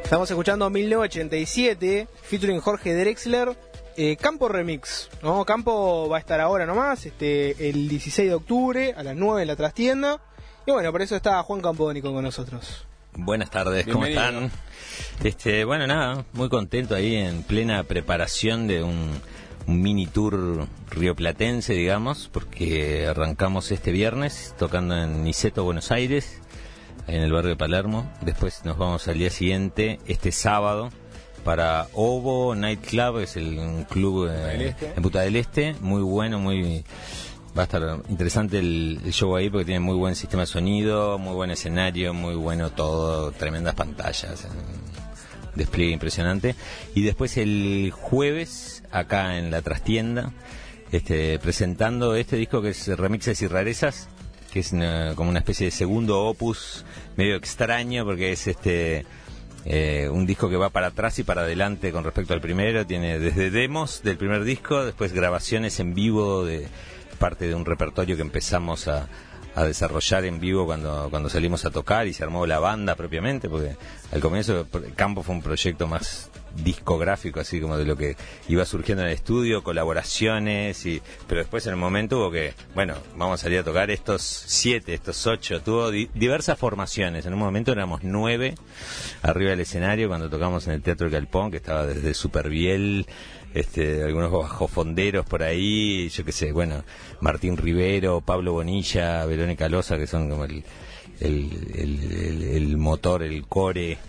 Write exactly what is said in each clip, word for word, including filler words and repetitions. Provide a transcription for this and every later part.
Estamos escuchando mil novecientos ochenta y siete, featuring Jorge Drexler, eh, Campo Remix, ¿no? Campo va a estar ahora nomás, este, el dieciséis de octubre a las nueve en la trastienda. Y bueno, por eso está Juan Campodónico con nosotros. Buenas tardes, ¿cómo están? Este, bueno, nada, muy contento ahí en plena preparación de un, un mini tour rioplatense, digamos, porque arrancamos este viernes tocando en Niceto, Buenos Aires, en el barrio de Palermo. Después nos vamos al día siguiente, este sábado, para Ovo Night Club, es el un club eh, este. en Punta del Este, muy bueno, muy... Va a estar interesante el, el show ahí porque tiene muy buen sistema de sonido, muy buen escenario, muy bueno todo, tremendas pantallas, un despliegue impresionante. Y después el jueves, acá en la trastienda, este, presentando este disco que es Remixes y Rarezas, que es una, como una especie de segundo opus medio extraño porque es este eh, un disco que va para atrás y para adelante con respecto al primero. Tiene desde demos del primer disco, después grabaciones en vivo de parte de un repertorio que empezamos a, a desarrollar en vivo cuando, cuando salimos a tocar y se armó la banda propiamente, porque al comienzo Campo fue un proyecto más discográfico, así como de lo que iba surgiendo en el estudio, colaboraciones, y pero después en el momento hubo que, bueno, vamos a salir a tocar estos siete, estos ocho, tuvo di- diversas formaciones. En un momento éramos nueve arriba del escenario cuando tocamos en el Teatro del Galpón, que estaba desde Superbiel, este, algunos bajofonderos por ahí, yo qué sé, bueno, Martín Rivero, Pablo Bonilla, Verónica Loza, que son como el, el, el, el, el motor, el core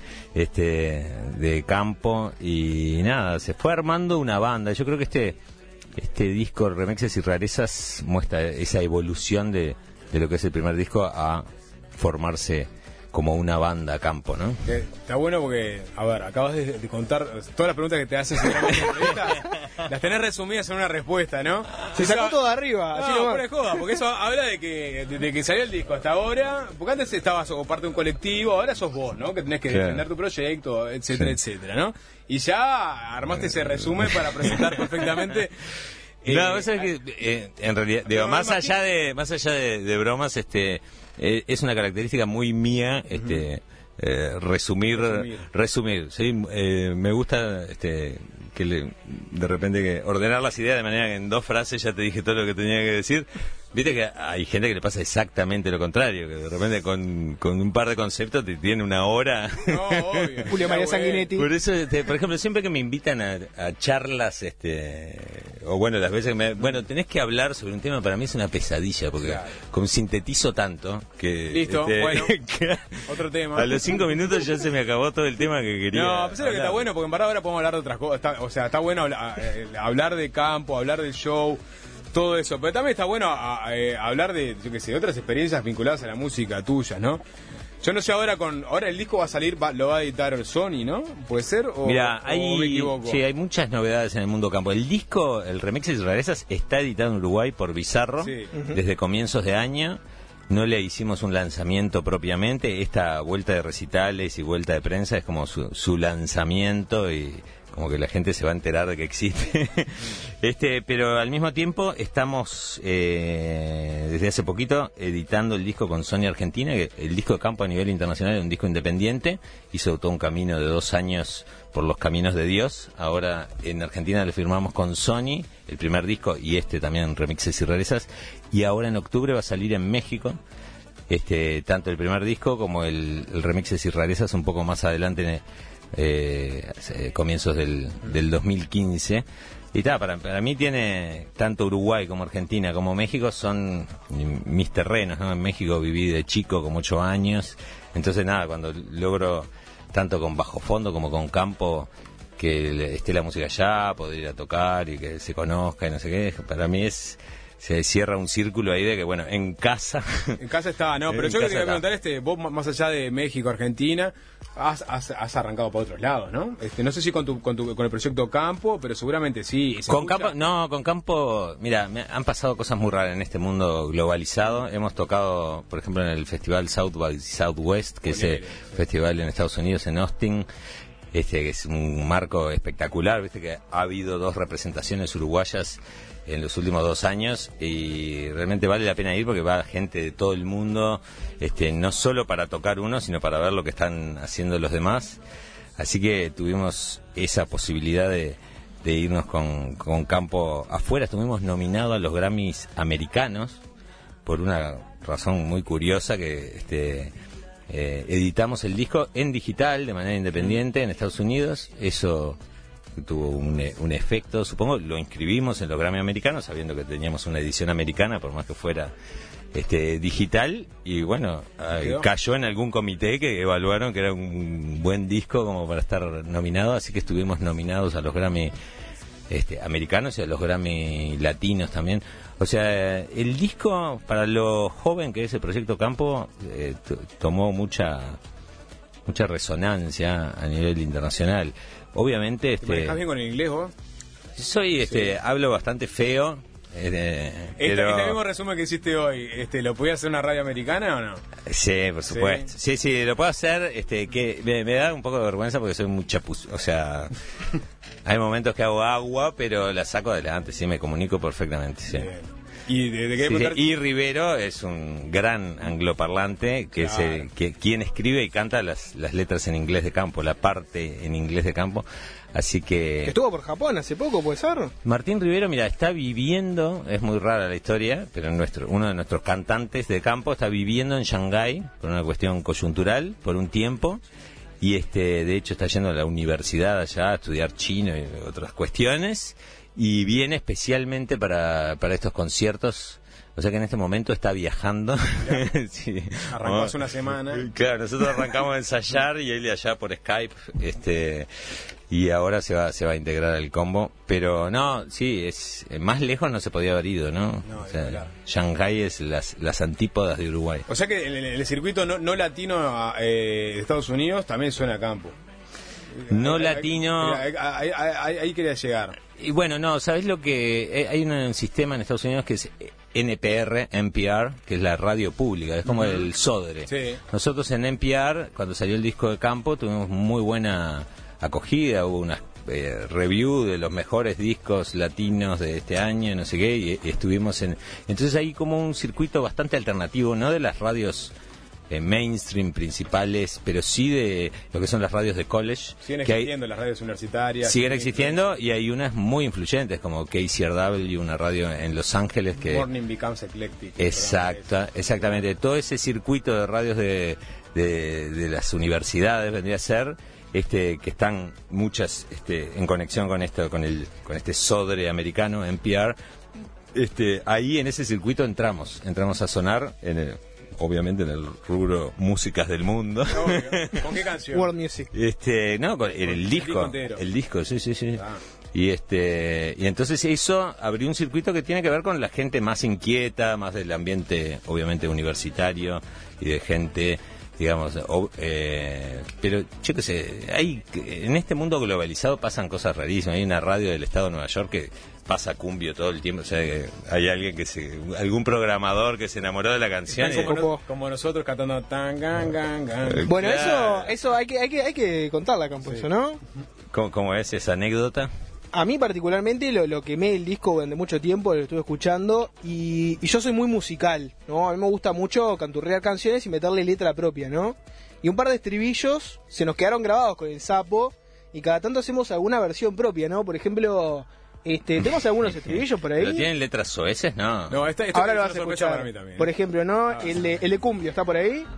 este de Campo, y nada, se fue armando una banda. Yo creo que este este disco Remixes y Rarezas muestra esa evolución de, de lo que es el primer disco a formarse como una banda Campo, ¿no? Eh, está bueno porque, a ver, acabas de, de contar todas las preguntas que te haces en la entrevista, las tenés resumidas en una respuesta, ¿no? Se sacó o sea, todo de arriba. No, así fuera de joda, porque eso habla de que de, de que salió el disco hasta ahora, porque antes estabas como parte de un colectivo, ahora sos vos, ¿no? Que tenés que claro. defender tu proyecto, etcétera, sí. etcétera, ¿no? Y ya armaste ese resumen para presentar perfectamente. No, eh, eso es que eh, en realidad, digo, no, más no, allá de más allá de, de bromas, este eh, es una característica muy mía, este uh-huh. eh, resumir, resumir, resumir, sí, eh, me gusta, este, que le, de repente que ordenar las ideas de manera que en dos frases ya te dije todo lo que tenía que decir. Viste que hay gente que le pasa exactamente lo contrario, que de repente con, con un par de conceptos te tiene una hora. No, obvio. Julio María Sanguinetti. Por eso, este, por ejemplo, siempre que me invitan a, a charlas, este, o bueno, las veces que me, bueno, tenés que hablar sobre un tema, para mí es una pesadilla, porque claro. como sintetizo tanto que... Listo, este, bueno, que otro tema. A los cinco minutos ya se me acabó todo el tema que quería. No, a pesar de que está bueno, porque en verdad ahora podemos hablar de otras cosas. Está, o sea, está bueno hablar, hablar de Campo, hablar del show, todo eso, pero también está bueno a, a, a hablar de, yo qué sé, de otras experiencias vinculadas a la música tuya, ¿no? Yo no sé ahora con, ahora el disco va a salir, va, lo va a editar Sony, ¿no? ¿Puede ser? O, Mira, hay, o me equivoco. Sí, hay muchas novedades en el mundo Campo. El disco, el Remixes y Rarezas, está editado en Uruguay por Bizarro, sí. uh-huh. desde comienzos de año. No le hicimos un lanzamiento propiamente. Esta vuelta de recitales y vuelta de prensa es como su, su lanzamiento, y como que la gente se va a enterar de que existe. este, pero al mismo tiempo estamos eh, desde hace poquito editando el disco con Sony Argentina, que el disco de Campo a nivel internacional es un disco independiente, hizo todo un camino de dos años por los caminos de Dios. Ahora en Argentina le firmamos con Sony el primer disco, y este también Remixes y Rarezas, y ahora en octubre va a salir en México este tanto el primer disco como el, el Remixes y Rarezas un poco más adelante, eh, comienzos del, del dos mil quince. Y ta, para, para mí tiene tanto Uruguay como Argentina como México son mis terrenos, ¿no? En México viví de chico como ocho años, entonces nada, cuando logro tanto con bajo fondo como con Campo que esté la música allá, poder ir a tocar y que se conozca y no sé qué, para mí es, se cierra un círculo ahí de que, bueno, en casa... En casa está, no, pero yo quería preguntar, este, vos más allá de México, Argentina, has, has, has arrancado para otros lados, ¿no? Este, no sé si con tu, con tu con el proyecto Campo, pero seguramente sí. Con Campo, no, con Campo, mira, me han pasado cosas muy raras en este mundo globalizado. Hemos tocado, por ejemplo, en el festival South by Southwest, que Ponele, es el sí. festival en Estados Unidos, en Austin. Este que es un marco espectacular, viste que ha habido dos representaciones uruguayas en los últimos dos años y realmente vale la pena ir porque va gente de todo el mundo, este no solo para tocar uno, sino para ver lo que están haciendo los demás. Así que tuvimos esa posibilidad de, de irnos con, con Campo afuera. Estuvimos nominados a los Grammys americanos por una razón muy curiosa, que este, eh, editamos el disco en digital de manera independiente en Estados Unidos. Eso tuvo un, un efecto, supongo. Lo inscribimos en los Grammy americanos sabiendo que teníamos una edición americana, por más que fuera este digital, y bueno, eh, cayó en algún comité que evaluaron que era un buen disco como para estar nominado, así que estuvimos nominados a los Grammy este, americanos y a los Grammy latinos también. O sea, el disco, para lo joven que es el Proyecto Campo, eh, t- tomó mucha mucha resonancia a nivel internacional. Obviamente, este, ¿Te manejas bien con el inglés vos? soy, este, Sí. hablo bastante feo. Eh, Este, pero... este mismo resumen que hiciste hoy, este, ¿lo podía hacer una radio americana o no? Sí, por supuesto. Sí, sí, sí, lo puedo hacer. Este, que me, me da un poco de vergüenza porque soy muy chapuz. O sea, hay momentos que hago agua, pero la saco adelante. Sí, me comunico perfectamente. Sí. Bien. ¿Y de, de qué Sí, sí. época- Y Rivero es un gran angloparlante que Claro. es el, que quien escribe y canta las, las letras en inglés de Campo, la parte en inglés de Campo. Así que Que estuvo por Japón hace poco, ¿puede ser? Martín Rivero, mira, está viviendo, es muy rara la historia, pero nuestro, uno de nuestros cantantes de Campo está viviendo en Shanghái por una cuestión coyuntural, por un tiempo, y este, de hecho está yendo a la universidad allá a estudiar chino y otras cuestiones, y viene especialmente para, para estos conciertos. O sea que en este momento está viajando. Sí. Arrancó hace una semana. Claro, nosotros arrancamos a ensayar y él de allá por Skype, este, y ahora se va, se va a integrar al combo. Pero no, sí, es más lejos no se podía haber ido, ¿no? No, O sea, claro. Shanghái es las, las antípodas de Uruguay. O sea que el, el- el circuito no, no latino eh, de Estados Unidos también suena a Campo. No Ahí- latino. Ahí, ahí- ahí- ahí- ahí quería llegar. Y bueno, no, ¿sabés lo que? eh, Hay un sistema en Estados Unidos que es N P R, N P R, que es la radio pública, es como el Sodre. Sí. Nosotros en N P R, cuando salió el disco de Campo, tuvimos muy buena acogida, hubo una eh, review de los mejores discos latinos de este año, no sé qué, y, y estuvimos en... Entonces hay como un circuito bastante alternativo, no de las radios eh, mainstream principales, pero sí de lo que son las radios de college. Siguen que hay- existiendo las radios universitarias. siguen sí, existiendo, y hay unas muy influyentes como K C R W, una radio en Los Ángeles que... Morning Becomes Eclectic. Exacta, exactamente. Todo ese circuito de radios de, de, de las universidades vendría a ser, este, que están muchas este, en conexión con esto, con el, con este Sodre americano, N P R. Este, ahí en ese circuito entramos, entramos a sonar en el, obviamente en el rubro músicas del mundo. Obvio. ¿Con qué canción? World Music. Este, no, con- en el el disco, disco entero. el disco, sí, sí, sí. Ah. Y este, y entonces eso abrió un circuito que tiene que ver con la gente más inquieta, más del ambiente, obviamente universitario, y de gente, digamos, o- eh, pero yo qué sé, hay, en este mundo globalizado pasan cosas rarísimas. Hay una radio del estado de Nueva York que pasa cumbio todo el tiempo, o sea, que hay alguien que se, algún programador que se enamoró de la canción. Están y- como, no- como nosotros cantando tan, gan, gan, gan. Bueno, Claro. eso eso hay que hay que hay que contarla, Campo, eso, ¿no? ¿Cómo, cómo es esa anécdota? A mí particularmente lo, lo quemé el disco durante mucho tiempo, lo estuve escuchando y, y yo soy muy musical, ¿no? A mí me gusta mucho canturrear canciones y meterle letra propia, ¿no? Y un par de estribillos se nos quedaron grabados con el sapo y cada tanto hacemos alguna versión propia, ¿no? Por ejemplo, este, tenemos algunos estribillos por ahí. ¿Pero tienen letras soeces? No. No, esta, esta Ahora es lo una vas a sorpresa escuchar. para mí también. ¿eh? Por ejemplo, ¿no? El de, el de Cumbio está por ahí.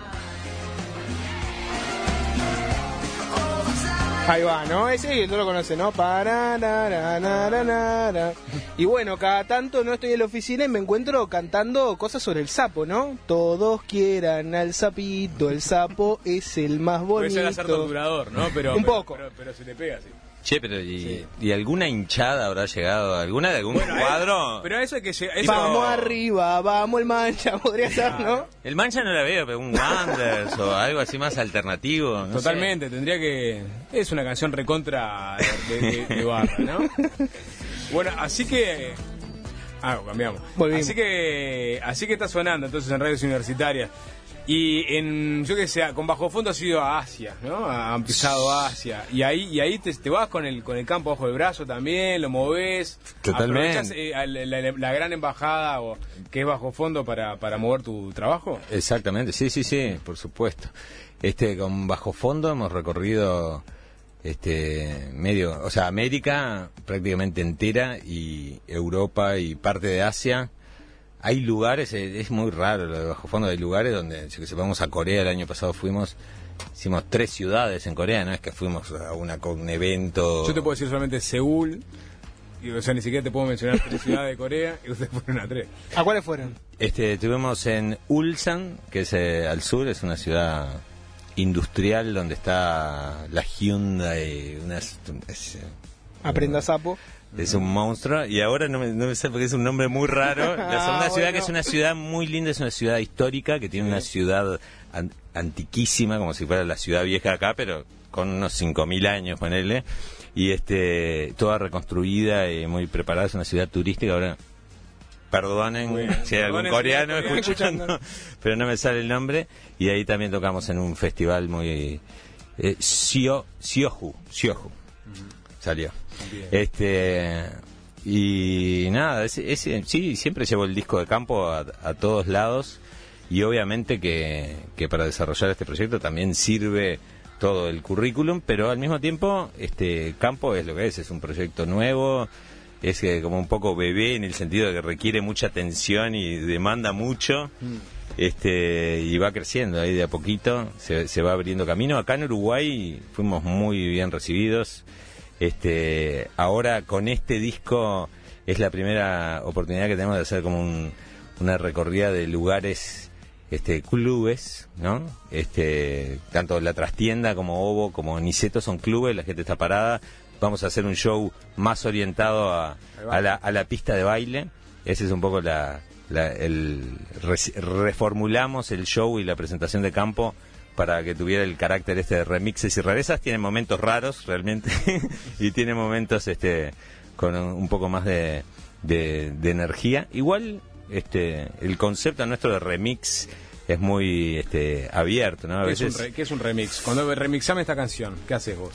Ahí va, ¿no? Ese tú lo conoces, ¿no? Para, na, na, na, na, na, na. Y bueno, cada tanto no estoy en la oficina y me encuentro cantando cosas sobre el sapo, ¿no? Todos quieran al sapito, el sapo es el más Puede llegar a ser bonito. torturador, ¿no? Pero, Un pero- poco. Pero, pero se te pega, sí. Che, pero ¿y, Sí. ¿y alguna hinchada habrá llegado? ¿Alguna de algún Bueno, a cuadro? eso- pero a eso hay que llegar. eso- Vamos arriba, vamos el mancha, podría ser, ¿no? El Mancha no la veo, pero un Wonders o algo así más alternativo. no Totalmente, tendría que... Es una canción recontra de, de- de barra, ¿no? Bueno, así que... Ah, cambiamos. Volvimos. Así que así que está sonando entonces en radios universitarias. Y en, yo que sé, con Bajo Fondo has ido a Asia, ¿no? Han pisado Asia. Y ahí y ahí te, te vas con el con el campo bajo el brazo también, lo movés. Totalmente. Aprovechás, eh, a la, la- la gran embajada o, que es Bajo Fondo para, para mover tu trabajo. sé. Exactamente, sí, sí, sí, por supuesto. Este, con Bajo Fondo hemos recorrido este medio, o sea, América prácticamente entera y Europa y parte de Asia. Hay lugares, es muy raro lo de Bajo Fondo, hay lugares donde, si vamos a Corea, el año pasado fuimos, hicimos tres ciudades en Corea, no es que fuimos a una, un evento. Yo te puedo decir solamente Seúl, y, o sea, ni siquiera te puedo mencionar tres ciudades de Corea, y ustedes fueron a tres. ¿A cuáles fueron? Este, estuvimos en Ulsan, que es eh, al sur, es una ciudad industrial donde está la Hyundai, una, es, es, Aprenda sapo. Es un monstruo, y ahora no me, no me sé porque es un nombre muy raro. La segunda ah, ciudad, bueno. que es una ciudad muy linda, es una ciudad histórica, que tiene una ciudad an- antiquísima, como si fuera la ciudad vieja acá, pero con unos cinco mil años, ponele, y este toda reconstruida y muy preparada, es una ciudad turística. Ahora, perdonen si hay algún coreano escuchando, pero no me sale el nombre, y ahí también tocamos en un festival muy... Eh, Sio, Siohu, Siohu, salió. Bien. Este y nada, ese, ese, sí, siempre llevo el disco de campo a, a todos lados, y obviamente que, que para desarrollar este proyecto también sirve todo el currículum, pero al mismo tiempo este campo es lo que es, es un proyecto nuevo, es que como un poco bebé en el sentido de que requiere mucha atención y demanda mucho. Mm. Este y va creciendo ahí de a poquito, se, se va abriendo camino. Acá en Uruguay fuimos muy bien recibidos. Este, ahora con este disco es la primera oportunidad que tenemos de hacer como un, una recorrida de lugares, este, clubes, ¿no? Este, tanto La Trastienda como Ovo como Niceto son clubes, la gente está parada. Vamos a hacer un show más orientado a, a, la, a la pista de baile. Ese es un poco la, la el re, reformulamos el show y la presentación de campo para que tuviera el carácter este de remixes y rarezas. Tiene momentos raros realmente y tiene momentos este con un poco más de, de, de energía. Igual este el concepto nuestro de remix es muy este abierto, ¿no? A ¿Qué, veces... es un re, ¿Qué es un remix? Cuando remixame esta canción, ¿qué haces vos?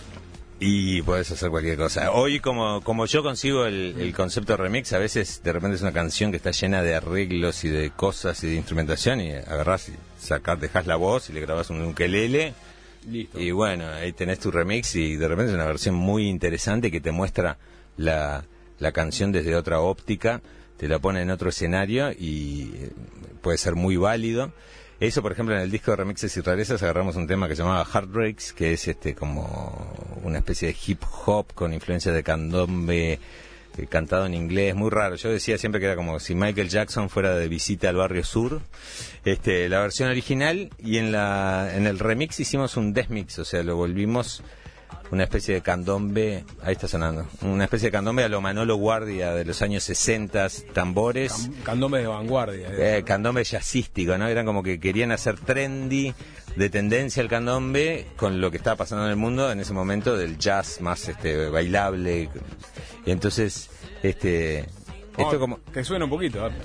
Y puedes hacer cualquier cosa. Hoy, como como yo consigo el, el concepto de remix, a veces de repente es una canción que está llena de arreglos y de cosas y de instrumentación, y agarrás y sacás, dejás la voz y le grabás un ukelele. Listo. Y bueno, ahí tenés tu remix, y de repente es una versión muy interesante que te muestra la, la canción desde otra óptica, te la pone en otro escenario y puede ser muy válido. Eso, por ejemplo, en el disco de remixes y rarezas agarramos un tema que se llamaba Heartbreaks, que es este como una especie de hip hop con influencias de candombe, eh, cantado en inglés, muy raro. Yo decía siempre que era como si Michael Jackson fuera de visita al barrio sur. Este, la versión original, y en la en el remix hicimos un desmix, o sea, lo volvimos una especie de candombe, ahí está sonando, una especie de candombe a lo Manolo Guardia de los años sesenta, tambores. Candombe de vanguardia. Eh, candombe jazzístico, ¿no? Eran como que querían hacer trendy, de tendencia al candombe, con lo que estaba pasando en el mundo en ese momento del jazz más este bailable. Y entonces, este... Oh, esto como... que suena un poquito, ¿eh?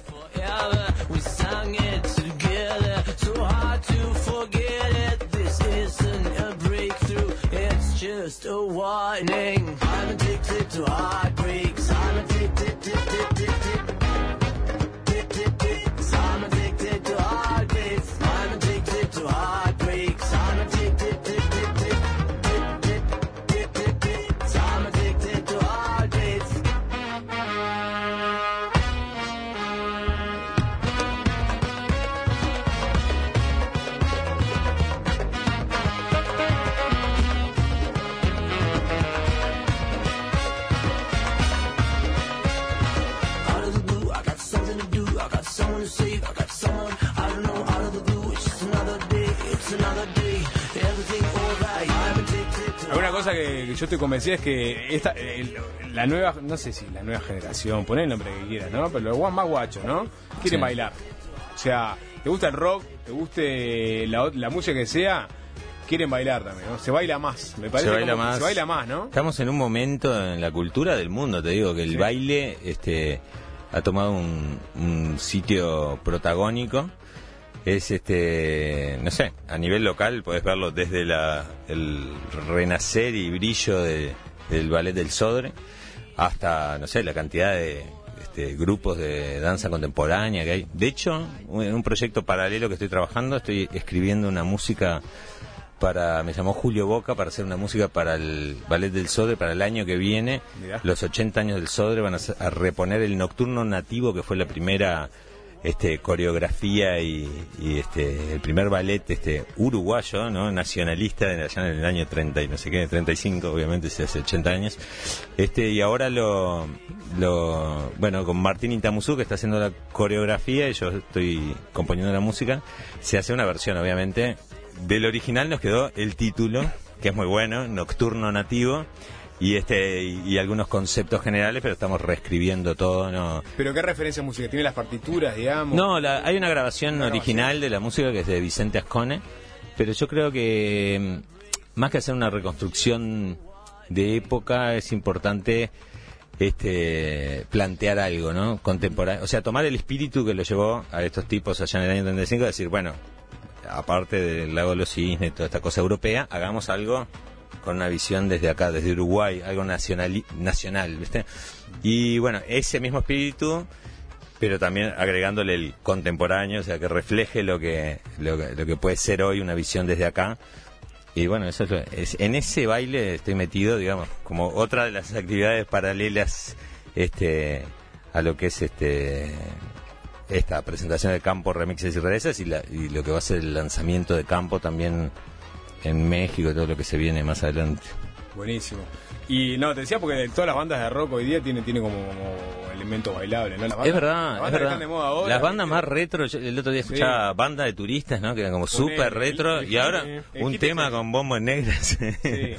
Just a warning. I'm addicted to heartbreaks. I'm addicted to I'm addicted to heartbreaks. I'm addicted to heartbreaks. I'm addicted to I'm addicted to heartbreaks. Una cosa que, que yo estoy convencido es que esta el, la nueva, no sé si la nueva generación, poné el nombre que quieras, ¿no? Pero los guan más guachos, ¿no? Quieren sí. bailar. O sea, te gusta el rock, te guste la, la música que sea, quieren bailar también, ¿no? Se baila más, me parece. Se baila más. Se baila más, ¿no? Estamos en un momento en la cultura del mundo, te digo, que el sí. baile este ha tomado un, un sitio protagónico. Es este, no sé, a nivel local podés verlo desde la el renacer y brillo de, del ballet del Sodre hasta, no sé, la cantidad de este, grupos de danza contemporánea que hay. De hecho, en un proyecto paralelo que estoy trabajando, estoy escribiendo una música para, me llamó Julio Boca para hacer una música para el Ballet del Sodre para el año que viene. Mirá. Los ochenta años del Sodre van a, a reponer el Nocturno Nativo, que fue la primera este coreografía y, y este el primer ballet este uruguayo, ¿no? Nacionalista allá en el año treinta y no sé qué, treinta y cinco, obviamente, hace ochenta años. Este y ahora lo lo bueno, con Martín Intamuzú, que está haciendo la coreografía y yo estoy componiendo la música, se hace una versión, obviamente. Del original nos quedó el título, que es muy bueno, Nocturno Nativo. Y este y, y algunos conceptos generales, pero estamos reescribiendo todo, ¿no? ¿Pero qué referencia música? ¿Tiene las partituras, digamos? No, la, hay una grabación ¿Una original grabación? de la música que es de Vicente Ascone, pero yo creo que más que hacer una reconstrucción de época, es importante este plantear algo, ¿no? Contemporáneo. O sea, tomar el espíritu que lo llevó a estos tipos allá en el año treinta y cinco, decir, bueno, aparte del Lago de los Cisnes, toda esta cosa europea, hagamos algo con una visión desde acá, desde Uruguay, algo nacional, nacional, ¿viste? Y bueno, ese mismo espíritu, pero también agregándole el contemporáneo, o sea, que refleje lo que lo, lo que puede ser hoy una visión desde acá. Y bueno, eso es, lo, es en ese baile estoy metido, digamos, como otra de las actividades paralelas este a lo que es este esta presentación de Campo, remixes y rarezas, y, la, y lo que va a ser el lanzamiento de Campo también en México y todo lo que se viene más adelante. Buenísimo. Y no, te decía porque todas las bandas de rock hoy día tienen, tienen como, como elementos bailables, ¿no? Las bandas, es verdad, las bandas es verdad. que están de moda ahora, las bandas ¿viste? más retro, yo el otro día escuchaba sí. Banda de turistas, ¿no? Que eran como súper retro, el, el, y ahora el, el, un tema es... con bombos negros. Sí.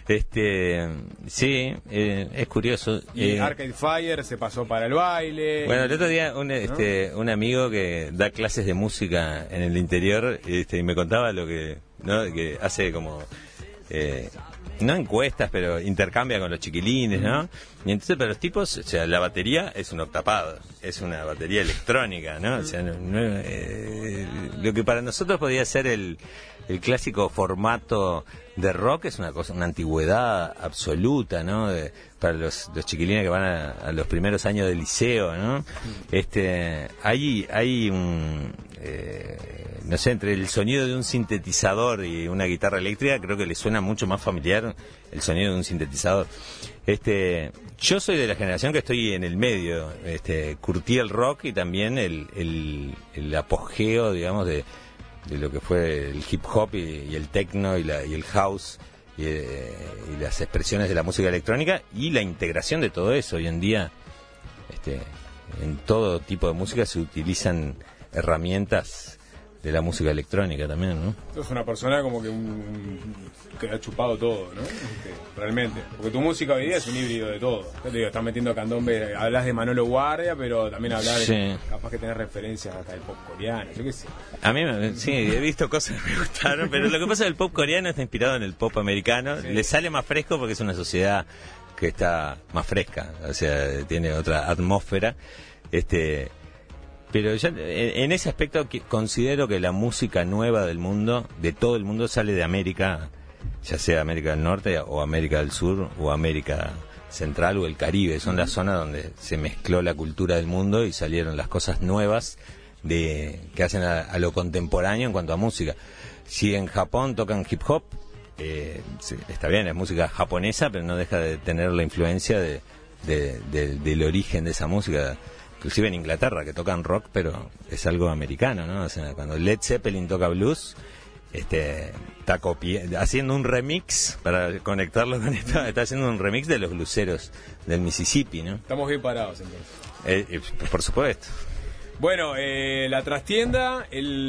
este, sí, eh, es curioso. Y eh, Arcade Fire se pasó para el baile. Bueno, el otro día un, ¿no? este, un amigo que da clases de música en el interior, este, y me contaba lo que, ¿no? Que hace como... Eh, no encuestas, pero intercambia con los chiquilines, ¿no? Y entonces para los tipos, o sea, la batería es un octapado, es una batería electrónica, ¿no? O sea, no, no, eh, lo que para nosotros podría ser el, el clásico formato de rock es una cosa, una antigüedad absoluta, ¿no? De, para los, los chiquilines que van a, a los primeros años del liceo, ¿no? Este, hay, hay un... Eh, no sé, entre el sonido de un sintetizador y una guitarra eléctrica, creo que le suena mucho más familiar el sonido de un sintetizador. Este, yo soy de la generación que estoy en el medio, este, curtí el rock y también el, el, el apogeo, digamos, de, de lo que fue el hip hop y, y el techno y, la, y el house y, eh, y las expresiones de la música electrónica y la integración de todo eso. Hoy en día, este, en todo tipo de música se utilizan herramientas de la música electrónica también, ¿no? Tú eres una persona como que un, que ha chupado todo, ¿no? Este, realmente. Porque tu música hoy día es un híbrido de todo. Yo te digo, estás metiendo candombe, hablas de Manolo Guardia, pero también hablas sí. de... Capaz que tenés referencias hasta del pop coreano, yo qué sé. A mí, sí, he visto cosas que me gustaron, pero lo que pasa es que el pop coreano está inspirado en el pop americano. Sí. Le sale más fresco porque es una sociedad que está más fresca, o sea, tiene otra atmósfera. Este... Pero ya en ese aspecto considero que la música nueva del mundo, de todo el mundo, sale de América, ya sea América del Norte o América del Sur o América Central o el Caribe. Son las zonas donde se mezcló la cultura del mundo y salieron las cosas nuevas de que hacen a, a lo contemporáneo en cuanto a música. Si en Japón tocan hip hop, eh, sí, está bien, es música japonesa, pero no deja de tener la influencia de, de, de, del origen de esa música. Inclusive en Inglaterra, que tocan rock, pero es algo americano, ¿no? O sea, cuando Led Zeppelin toca blues, este, está copi- haciendo un remix, para conectarlo con esto, está haciendo un remix de los bluseros del Mississippi, ¿no? Estamos bien parados, entonces. Eh, eh, por supuesto. Bueno, eh, la trastienda,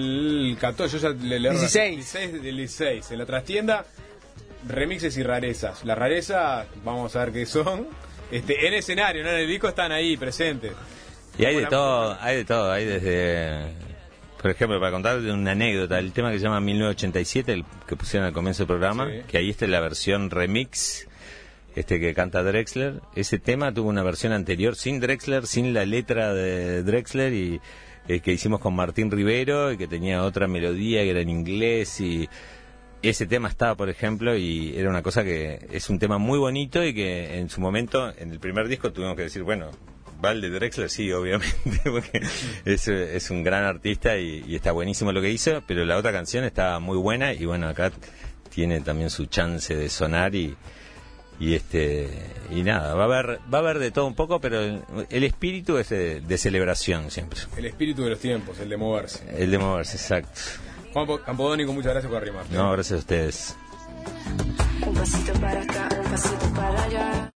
el catorce, yo ya le leo dieciséis. dieciséis del dieciséis. En la trastienda, remixes y rarezas. Las rarezas, vamos a ver qué son. Este, en escenario, ¿no? En el disco están ahí presentes. Y hay de todo, hay de todo, hay desde, por ejemplo, para contar una anécdota, el tema que se llama mil novecientos ochenta y siete, el que pusieron al comienzo del programa, sí. Que ahí está la versión remix, este que canta Drexler. Ese tema tuvo una versión anterior sin Drexler, sin la letra de Drexler, y eh, que hicimos con Martín Rivero, y que tenía otra melodía que era en inglés, y ese tema estaba, por ejemplo, y era una cosa que es un tema muy bonito y que en su momento, en el primer disco, tuvimos que decir, bueno, Valde Drexler sí, obviamente, porque es, es un gran artista y, y está buenísimo lo que hizo, pero la otra canción está muy buena y bueno, acá tiene también su chance de sonar y y este y nada, va a haber va a haber de todo un poco, pero el, el espíritu es de, de celebración siempre. El espíritu de los tiempos, el de moverse. El de moverse, exacto. Juan Campodónico, muchas gracias por arrimarte. No, gracias a ustedes. Un pasito para acá, un pasito para allá.